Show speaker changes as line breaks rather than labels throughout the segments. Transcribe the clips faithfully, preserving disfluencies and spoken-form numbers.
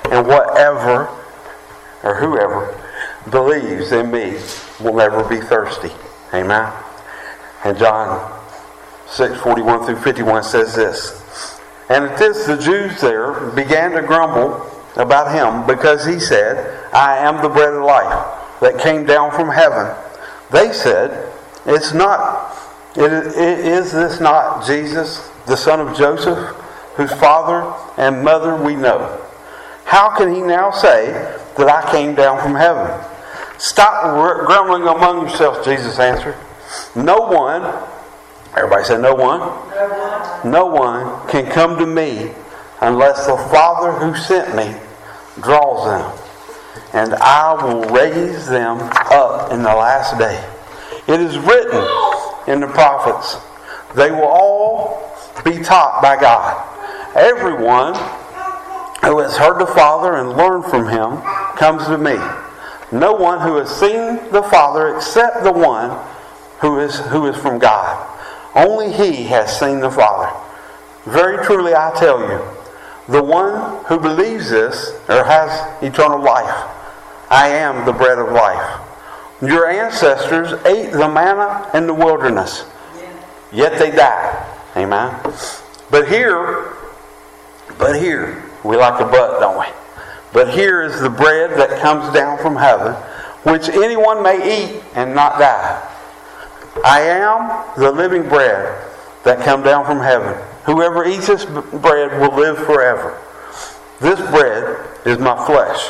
and whatever or whoever believes in me will never be thirsty. Amen. And John six forty-one through fifty-one says this. And at this the Jews there began to grumble about him, because he said, I am the bread of life that came down from heaven. They said, It's not, it, it, is this not Jesus, the son of Joseph, whose father and mother we know? How can he now say that I came down from heaven? Stop grumbling among yourselves, Jesus answered. No one, everybody say no one,
no one,
no one can come to me unless the Father who sent me draws them, and I will raise them up in the last day. It is written in the prophets, they will all be taught by God. Everyone who has heard the Father and learned from him comes to me. No one who has seen the Father except the one who is who is from God. Only he has seen the Father. Very truly I tell you, the one who believes this or has eternal life. I am the bread of life. Your ancestors ate the manna in the wilderness, yet they died. Amen. But here, but here, we like a but, don't we? But here is the bread that comes down from heaven, which anyone may eat and not die. I am the living bread that come down from heaven. Whoever eats this bread will live forever. This bread is my flesh,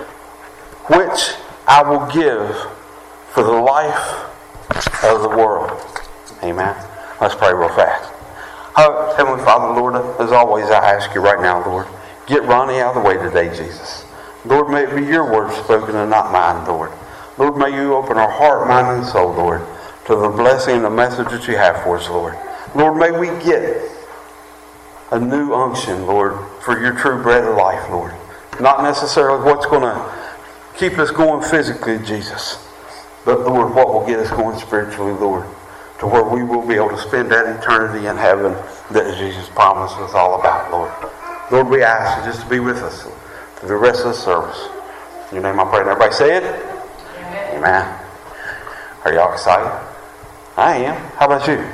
which I will give for the life of the world. Amen. Let's pray real fast. Oh, Heavenly Father, Lord, as always, I ask you right now, Lord, get Ronnie out of the way today, Jesus. Lord, may it be your words spoken and not mine, Lord. Lord, may you open our heart, mind, and soul, Lord, to the blessing and the message that you have for us, Lord. Lord, may we get a new unction, Lord, for your true bread of life, Lord. Not necessarily what's going to keep us going physically, Jesus, but, Lord, what will get us going spiritually, Lord, to where we will be able to spend that eternity in heaven that Jesus promised us all about, Lord. Lord, we ask you just to be with us for the rest of the service. In your name I pray. And everybody say it? Amen. Amen. Are y'all excited? I am. How about you?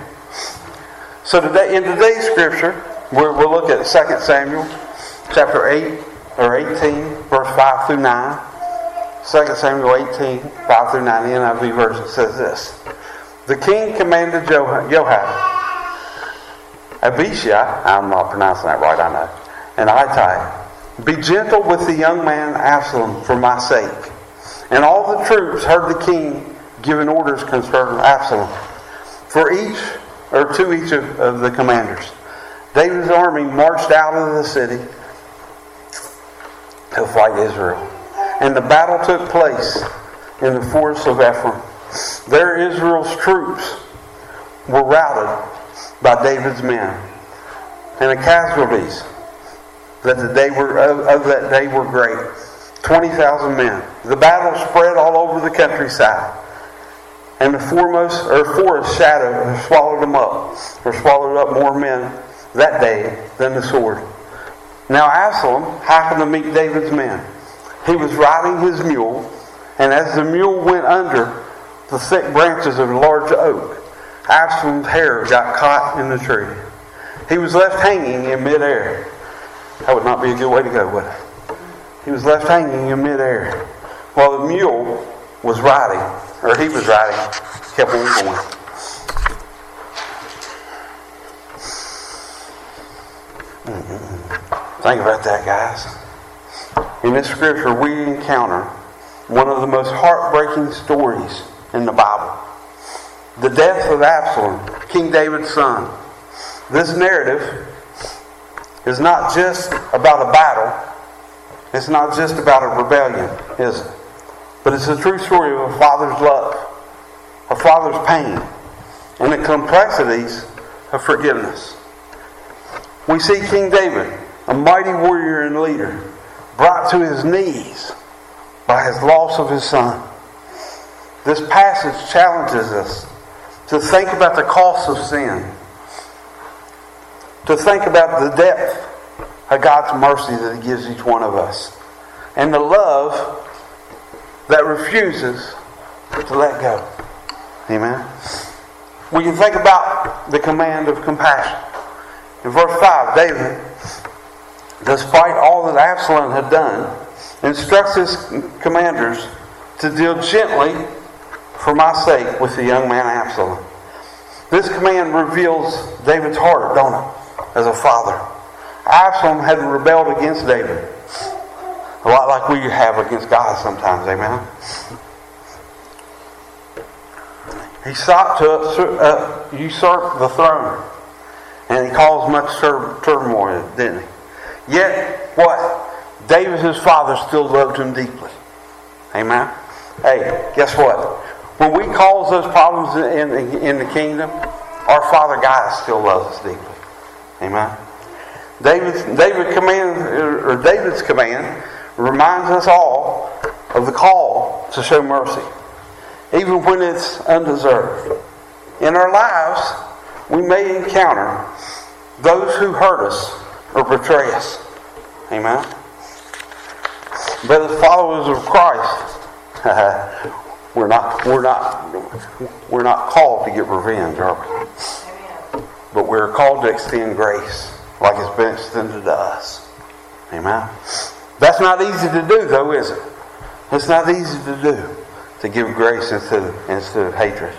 So today, in today's scripture, we'll, we'll look at Second Samuel chapter eight or eighteen, verse five through nine. Second Samuel eighteen, five through nine, the N I V version says this. The king commanded Joab, Abishai, I'm not pronouncing that right, I know, and Ittai, be gentle with the young man Absalom for my sake. And all the troops heard the king giving orders concerning Absalom, for each, or to each of, of the commanders. David's army marched out of the city to fight Israel. And the battle took place in the forest of Ephraim. There Israel's troops were routed by David's men, and the casualties that the day were of, of that day were great, twenty thousand men. The battle spread all over the countryside, and the foremost or forest shadow swallowed them up, or swallowed up more men that day than the sword. Now Absalom happened to meet David's men. He was riding his mule, and as the mule went under the thick branches of a large oak, Absalom's hair got caught in the tree. He was left hanging in midair. That would not be a good way to go, would it? He was left hanging in midair while the mule was riding, or he was riding, kept on going. Mm-hmm. Think about that, guys. In this scripture, we encounter one of the most heartbreaking stories in the Bible. The death of Absalom, King David's son. This narrative is not just about a battle. It's not just about a rebellion, is it? But it's a true story of a father's love, a father's pain, and the complexities of forgiveness. We see King David, a mighty warrior and leader, brought to his knees by his loss of his son. This passage challenges us to think about the cost of sin, to think about the depth of God's mercy that He gives each one of us. and the love that refuses to let go. Amen. We can think about the command of compassion. In verse five, David, despite all that Absalom had done, instructs his commanders to deal gently for my sake with the young man Absalom. This command reveals David's heart, don't it? As a father. Absalom had rebelled against David. A lot like we have against God sometimes, amen? He sought to uh, usurp the throne. And he caused much tur- turmoil, didn't he? Yet, what? David, his father, still loved him deeply. Amen? Hey, guess what? When we cause those problems in, in, in the kingdom, our Father God still loves us deeply. Amen? David's, David command, or David's command reminds us all of the call to show mercy, even when it's undeserved. In our lives, we may encounter those who hurt us or betray us. Amen? But as followers of Christ, we're not we're not we're not called to get revenge, are we? But we're called to extend grace like it's been extended to us. Amen? That's not easy to do, though, is it? It's not easy to do, to give grace instead of, instead of hatred.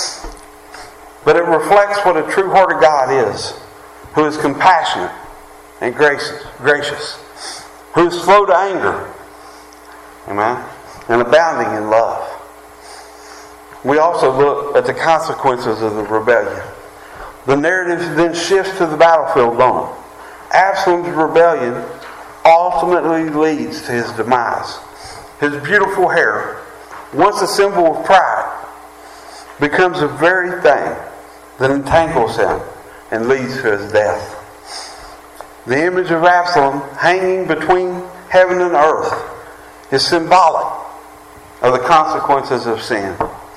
But it reflects what a true heart of God is, who is compassionate and gracious, gracious, who is slow to anger, amen, and abounding in love. We also look at the consequences of the rebellion. The narrative then shifts to the battlefield, don't it? Absalom's rebellion ultimately leads to his demise. His beautiful hair, once a symbol of pride, becomes the very thing that entangles him and leads to his death. The image of Absalom hanging between heaven and earth is symbolic of the consequences of sin.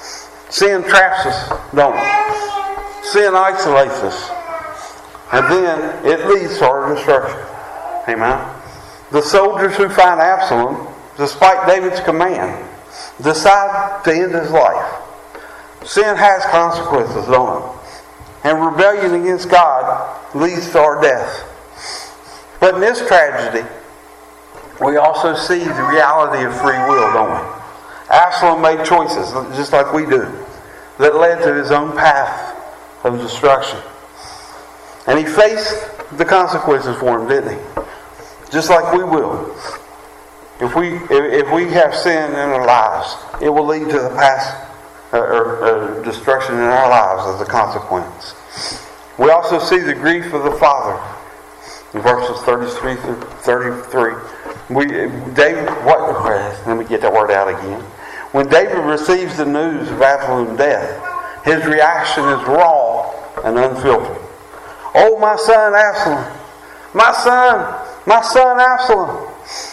Sin traps us, don't it? Sin isolates us. And then it leads to our destruction. Amen? The soldiers who find Absalom, despite David's command, decide to end his life. Sin has consequences, don't it? And rebellion against God leads to our death. But in this tragedy, we also see the reality of free will, don't we? Absalom made choices, just like we do, that led to his own path of destruction. And he faced the consequences for him, didn't he? Just like we will. If we if we have sin in our lives, it will lead to the past uh, or uh, destruction in our lives as a consequence. We also see the grief of the father in verses thirty-three through thirty-three. We David, what? Let me get that word out again. When David receives the news of Absalom's death, his reaction is raw and unfiltered. Oh, my son Absalom! My son! My son Absalom!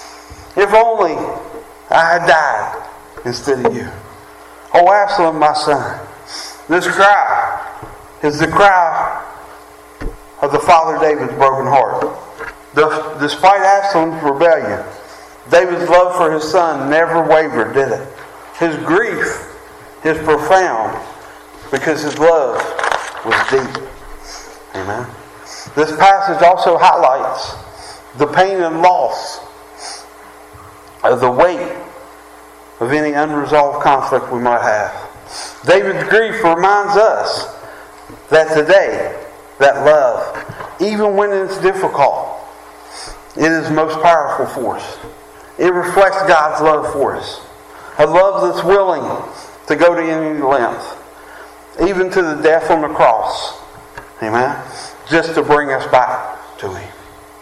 If only I had died instead of you. Oh, Absalom, my son. This cry is the cry of the father David's broken heart. The, despite Absalom's rebellion, David's love for his son never wavered, did it? His grief is profound because his love was deep. Amen. This passage also highlights the pain and loss of the weight of any unresolved conflict we might have. David's grief reminds us that today, that love, even when it's difficult, it is most powerful force. It reflects God's love for us. A love that's willing to go to any length, even to the death on the cross. Amen? Just to bring us back to Him.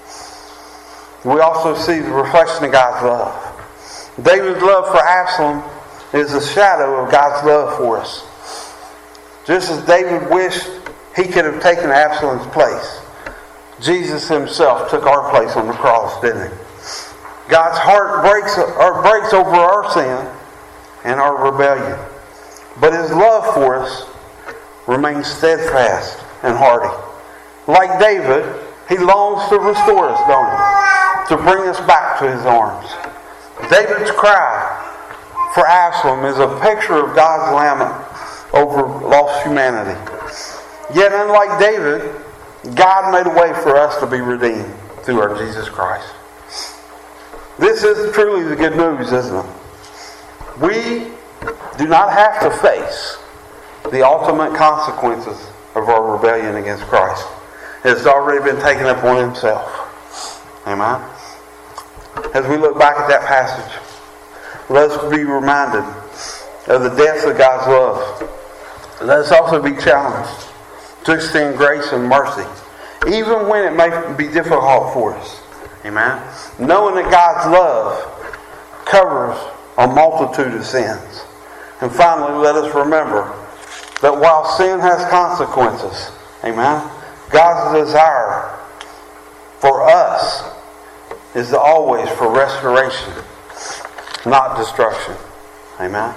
We also see the reflection of God's love. David's love for Absalom is a shadow of God's love for us. Just as David wished he could have taken Absalom's place, Jesus himself took our place on the cross, didn't he? God's heart breaks, or breaks over our sin and our rebellion. But His love for us remains steadfast and hearty. Like David, He longs to restore us, don't He? To bring us back to His arms. David's cry for Absalom is a picture of God's lament over lost humanity. Yet unlike David, God made a way for us to be redeemed through our Jesus Christ. This is truly the good news, isn't it? We do not have to face the ultimate consequences of our rebellion against Christ. It has already been taken upon Himself. Amen? As we look back at that passage, let us be reminded of the depth of God's love. Let us also be challenged to extend grace and mercy, even when it may be difficult for us. Amen? Knowing that God's love covers a multitude of sins. And finally, let us remember that while sin has consequences, amen, God's desire for us is always for restoration, not destruction. Amen?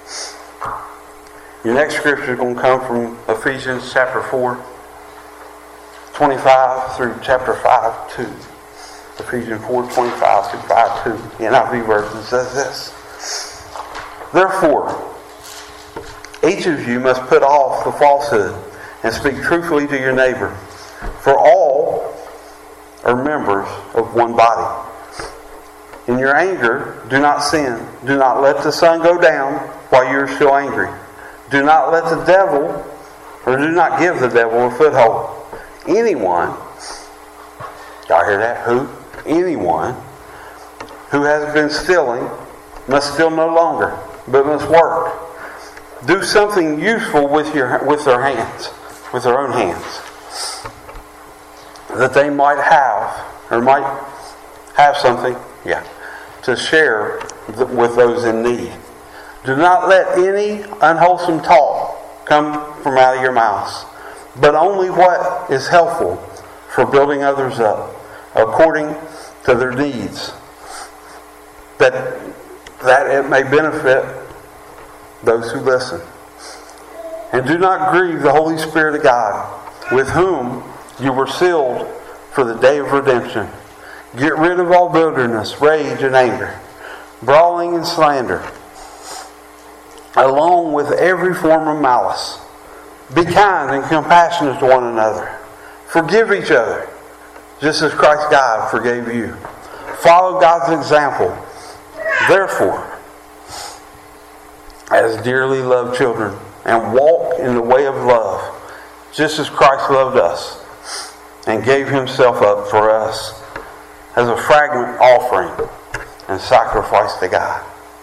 Your next scripture is going to come from Ephesians chapter four, twenty-five through chapter five, two. Ephesians four, twenty-five through five, two. The N I V version says this. Therefore, each of you must put off the falsehood and speak truthfully to your neighbor. For all are members of one body. In your anger, do not sin. Do not let the sun go down while you are still angry. Do not let the devil, or do not give the devil a foothold. Anyone, y'all hear that? Who? Anyone who has been stealing must steal no longer, but must work. Do something useful with your with their hands, with their own hands, that they might have, or might have something, yeah, to share with those in need. Do not let any unwholesome talk come from out of your mouths, but only what is helpful for building others up, according to their needs, that that it may benefit those who listen. And do not grieve the Holy Spirit of God, with whom you were sealed for the day of redemption. Get rid of all bitterness, rage, and anger, brawling and slander, along with every form of malice. Be kind and compassionate to one another. Forgive each other, just as Christ God forgave you. Follow God's example. Therefore, as dearly loved children, and walk in the way of love, just as Christ loved us, and gave Himself up for us as a fragrant offering and sacrifice to God.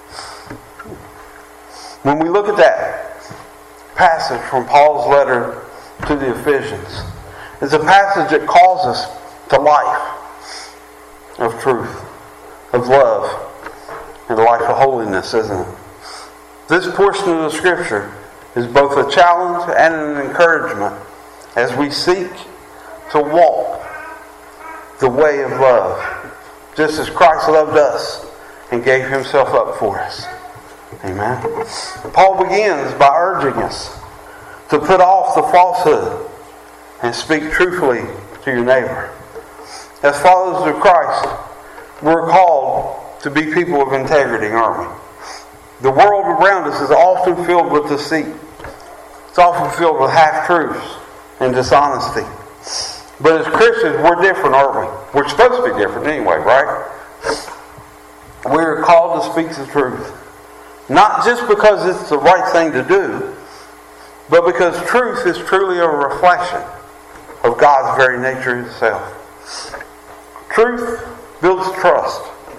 When we look at that passage from Paul's letter to the Ephesians, it's a passage that calls us to life of truth, of love, and a life of holiness, isn't it? This portion of the Scripture is both a challenge and an encouragement as we seek to walk the way of love, just as Christ loved us and gave Himself up for us. Amen. Paul begins by urging us to put off the falsehood and speak truthfully to your neighbor. As followers of Christ, we're called to be people of integrity, aren't we? The world around us is often filled with deceit. It's often filled with half-truths and dishonesty. But as Christians, we're different, aren't we? We're supposed to be different anyway, right? We're called to speak the truth. Not just because it's the right thing to do, but because truth is truly a reflection of God's very nature itself. Truth builds trust.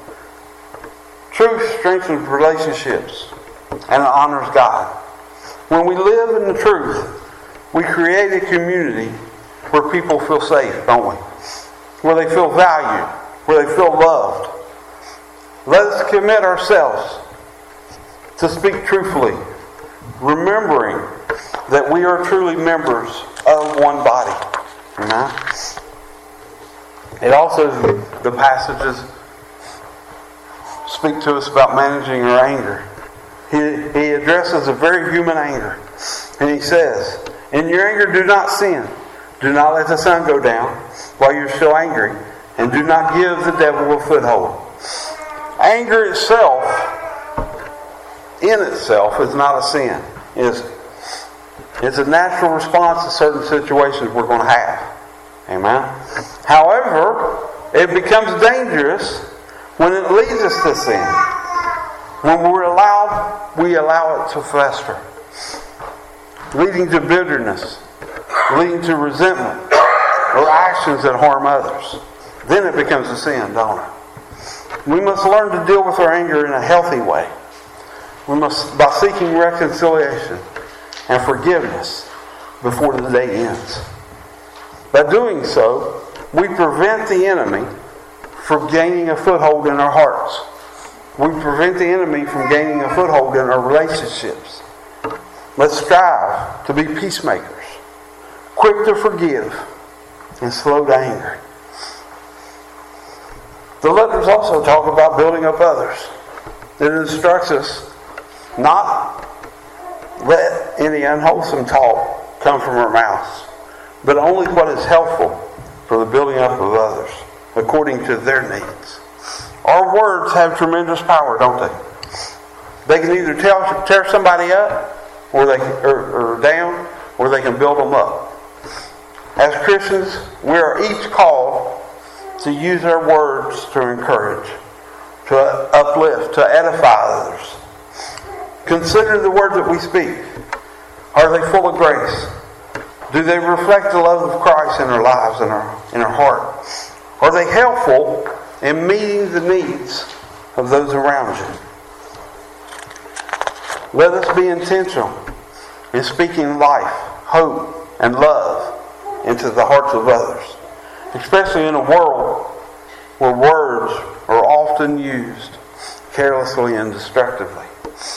Truth strengthens relationships and honors God. When we live in the truth, we create a community where people feel safe, don't we? Where they feel valued, where they feel loved. Let us commit ourselves to speak truthfully, remembering that we are truly members of one body. Amen? It also, the passages speak to us about managing our anger. He, he addresses a very human anger. And he says, in your anger do not sin. Do not let the sun go down while you're still angry. And do not give the devil a foothold. anger itself, in itself, is not a sin. It's, it's a natural response to certain situations we're going to have. Amen? However, it becomes dangerous when it leads us to sin. When we're allowed, we allow it to fester, leading to bitterness, leading to resentment, or actions that harm others. Then it becomes a sin, don't it? We must learn to deal with our anger in a healthy way. We must, by seeking reconciliation and forgiveness before the day ends. By doing so, we prevent the enemy from gaining a foothold in our hearts. We prevent the enemy from gaining a foothold in our relationships. Let's strive to be peacemakers, quick to forgive, and slow to anger. The letters also talk about building up others. It instructs us not let any unwholesome talk come from our mouths, but only what is helpful for the building up of others, according to their needs. Our words have tremendous power, don't they? They can either tear, tear somebody up or they or, or down, or they can build them up. As Christians, we are each called to use our words to encourage, to uplift, to edify others. Consider the words that we speak. Are they full of grace? Do they reflect the love of Christ in our lives and our, in our heart? Are they helpful in meeting the needs of those around you? Let us be intentional in speaking life, hope, and love into the hearts of others, especially in a world where words are often used carelessly and destructively.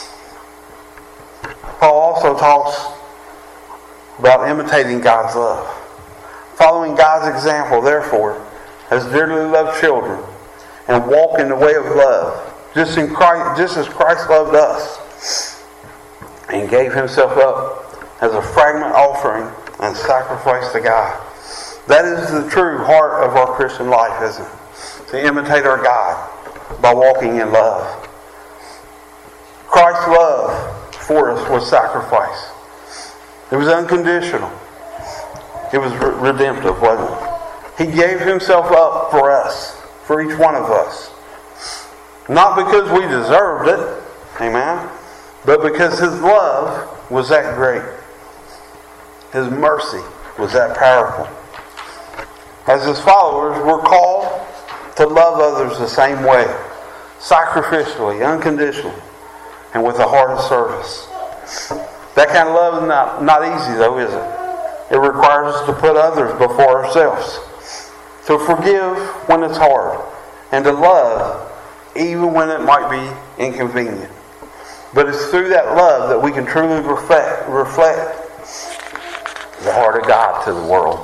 Paul also talks about imitating God's love. Following God's example, therefore, as dearly loved children, and walk in the way of love, just, in Christ, just as Christ loved us, and gave himself up as a fragrant offering and sacrifice to God. That is the true heart of our Christian life, isn't it? To imitate our God by walking in love. Christ's love for us was sacrifice. It was unconditional. It was re- redemptive, wasn't it? He gave himself up for us, for each one of us. Not because we deserved it, amen, but because his love was that great. His mercy was that powerful. As his followers, we're called to love others the same way, sacrificially, unconditionally, and with a heart of service. That kind of love is not, not easy, though, is it? It requires us to put others before ourselves, to forgive when it's hard, and to love even when it might be inconvenient. But it's through that love that we can truly reflect, reflect the heart of God to the world.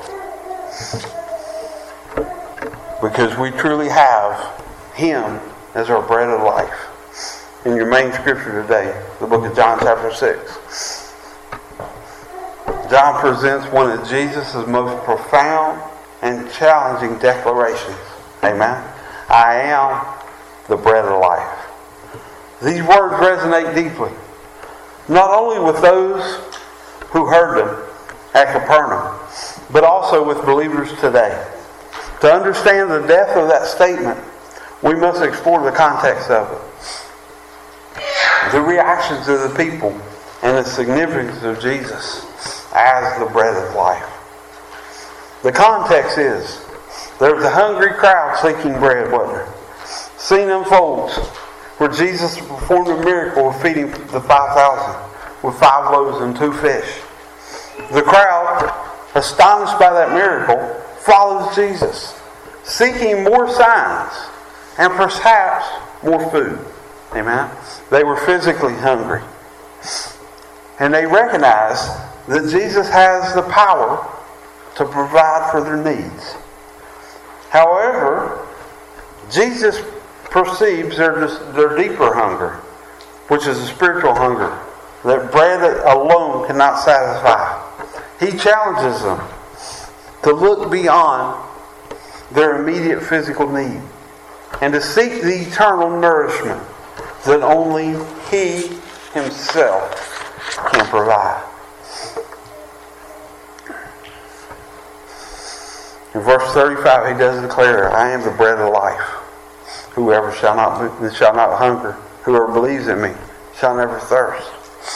Because we truly have Him as our bread of life. In your main scripture today, the book of John chapter six. John presents one of Jesus' most profound and challenging declarations. Amen. I am the bread of life. These words resonate deeply, not only with those who heard them at Capernaum, but also with believers today. To understand the depth of that statement, we must explore the context of it, the reactions of the people, and the significance of Jesus as the bread of life. The context is, there was a hungry crowd seeking bread, wasn't there? Scene unfolds where Jesus performed a miracle of feeding the five thousand with five loaves and two fish. The crowd, astonished by that miracle, follows Jesus, seeking more signs and perhaps more food. Amen? They were physically hungry. And they recognized that Jesus has the power to provide for their needs. However, Jesus perceives their, their deeper hunger, which is a spiritual hunger that bread alone cannot satisfy. He challenges them to look beyond their immediate physical need and to seek the eternal nourishment that only He Himself can provide. In verse thirty-five, He does declare, I am the bread of life. Whoever shall not, shall not hunger, whoever believes in me, shall never thirst.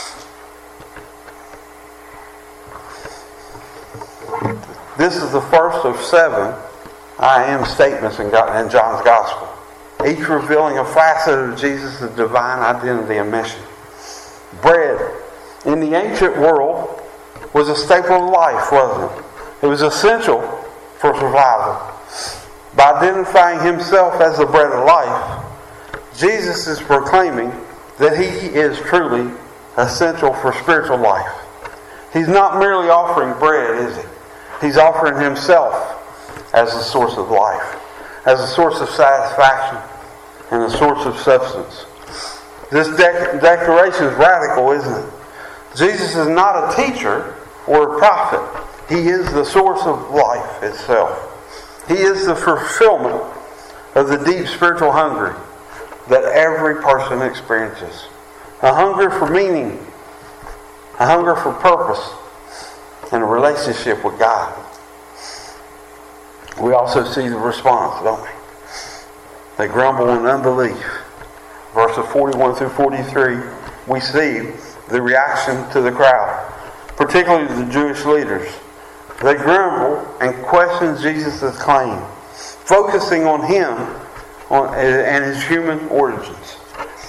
This is the first of seven I am statements in John's Gospel, each revealing a facet of Jesus' divine identity and mission. Bread, in the ancient world, was a staple of life, wasn't it? It was essential for survival. By identifying Himself as the bread of life, Jesus is proclaiming that He is truly essential for spiritual life. He's not merely offering bread, is He? He's offering Himself as the source of life, as a source of satisfaction, and a source of substance. This de- declaration is radical, isn't it? Jesus is not a teacher or a prophet. He is the source of life itself. He is the fulfillment of the deep spiritual hunger that every person experiences. A hunger for meaning, a hunger for purpose, and a relationship with God. We also see the response, don't we? They grumble in unbelief. Verses forty-one through forty-three, we see the reaction to the crowd, particularly the Jewish leaders. They grumble and question Jesus' claim, focusing on Him on, and His human origins.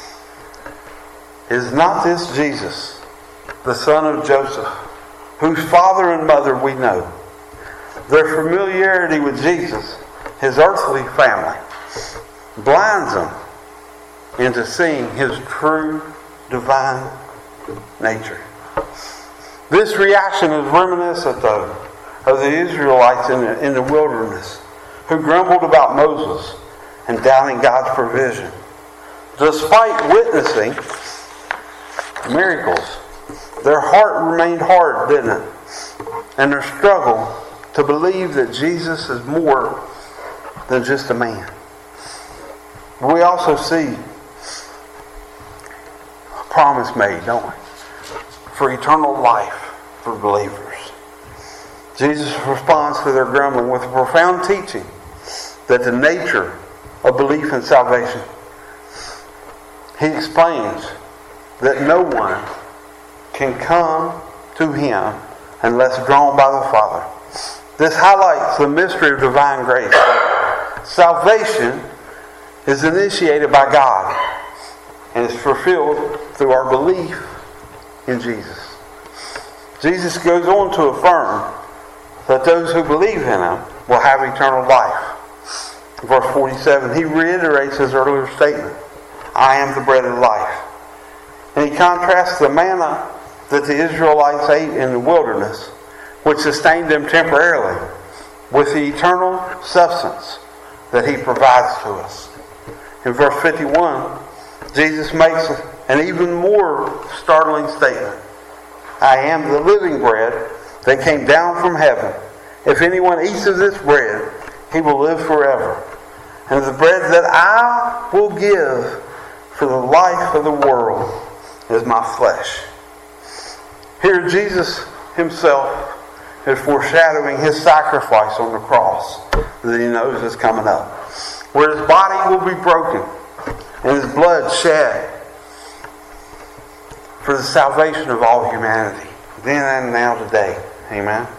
Is not this Jesus, the son of Joseph, whose father and mother we know? Their familiarity with Jesus, His earthly family, blinds them into seeing His true divine nature. This reaction is reminiscent, though, of the Israelites in the, in the wilderness, who grumbled about Moses and doubting God's provision. Despite witnessing miracles, their heart remained hard, didn't it? And their struggle to believe that Jesus is more than just a man. We also see a promise made, don't we? For eternal life for believers. Jesus responds to their grumbling with a profound teaching that the nature of belief in salvation. He explains that no one can come to Him unless drawn by the Father. This highlights the mystery of divine grace. Salvation is initiated by God and is fulfilled through our belief in Jesus. Jesus goes on to affirm that those who believe in Him will have eternal life. Verse forty-seven, He reiterates His earlier statement, I am the bread of life. And He contrasts the manna that the Israelites ate in the wilderness, which sustained them temporarily, with the eternal substance that He provides to us. In verse fifty-one, Jesus makes an even more startling statement. I am the living bread that came down from heaven. If anyone eats of this bread, he will live forever. And the bread that I will give for the life of the world is my flesh. Here Jesus Himself is foreshadowing His sacrifice on the cross that He knows is coming up, where His body will be broken and His blood shed for the salvation of all humanity, then and now today. Amen.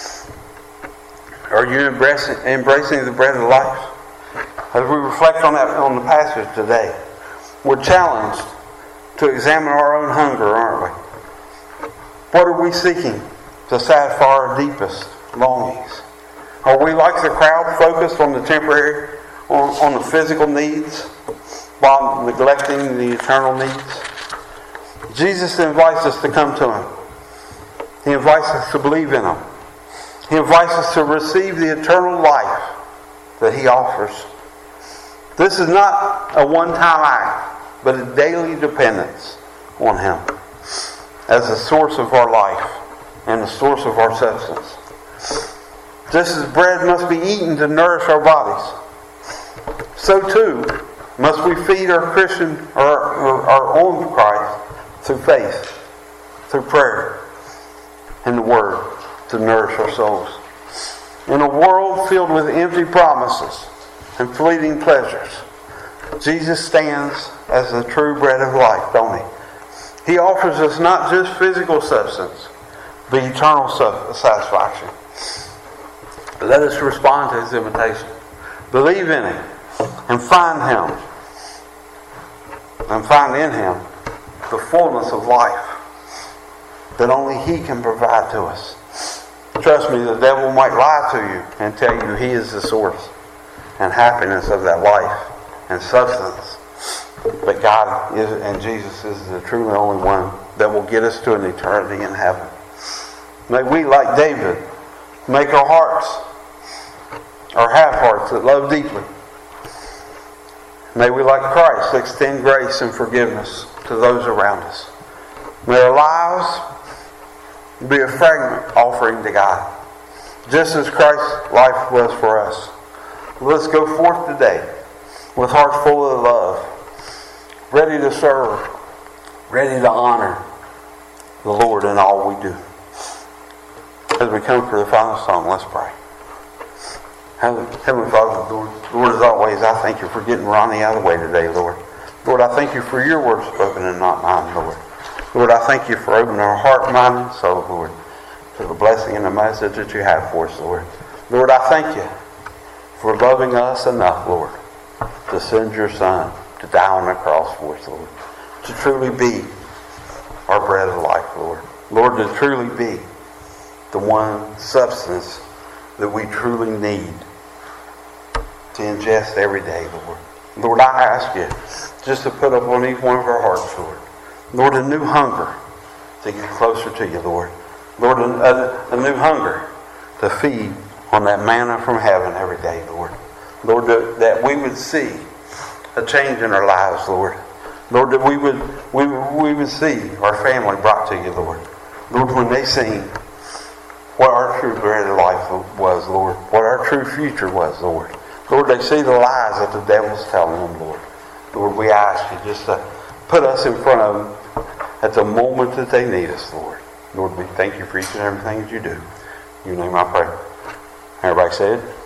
Are you embracing, embracing the bread of life? As we reflect on that on the passage today, we're challenged to examine our own hunger, aren't we? What are we seeking to satisfy our deepest longings? Are we like the crowd, focused on the temporary, on, on the physical needs, while neglecting the eternal needs? Jesus invites us to come to Him. He invites us to believe in Him. He invites us to receive the eternal life that He offers. This is not a one-time act, but a daily dependence on Him as the source of our life and the source of our substance. Just as bread must be eaten to nourish our bodies, So too must we feed our Christian, our, our, our own Christ through faith, through prayer, and the Word to nourish our souls. In a world filled with empty promises and fleeting pleasures, Jesus stands as the true bread of life, don't He? He offers us not just physical substance, but eternal satisfaction. Let us respond to His invitation. Believe in Him and find Him. And find in Him the fullness of life that only He can provide to us. Trust me, the devil might lie to you and tell you he is the source and happiness of that life and substance. But God is, and Jesus is the truly only one that will get us to an eternity in heaven. May we, like David, make our hearts, or have hearts that love deeply. May we, like Christ, extend grace and forgiveness to those around us. May our lives be a fragrant offering to God, just as Christ's life was for us. Let's go forth today with hearts full of love, ready to serve, ready to honor the Lord in all we do. As we come for the final song, let's pray. Heavenly Father, Lord, Lord, as always, I thank you for getting Ronnie out of the way today, Lord. Lord, I thank you for your words spoken and not mine, Lord. Lord, I thank you for opening our heart, mind, and soul, Lord, to the blessing and the message that you have for us, Lord. Lord, I thank you for loving us enough, Lord, to send your Son to die on the cross for us, Lord, to truly be our bread of life, Lord. Lord, to truly be the one substance that we truly need to ingest every day, Lord. Lord, I ask you just to put up on each one of our hearts, Lord. Lord, a new hunger to get closer to you, Lord. Lord, a, a, a new hunger to feed on that manna from heaven every day, Lord. Lord, that, that we would see a change in our lives, Lord. Lord, that we would we, we would see our family brought to you, Lord. Lord, when they seen what our true bread of life was, Lord, what our true future was, Lord. Lord, they see the lies that the devil's telling them, Lord. Lord, we ask you just to put us in front of them at the moment that they need us, Lord. Lord, we thank you for each and everything that you do. In your name I pray. Everybody said?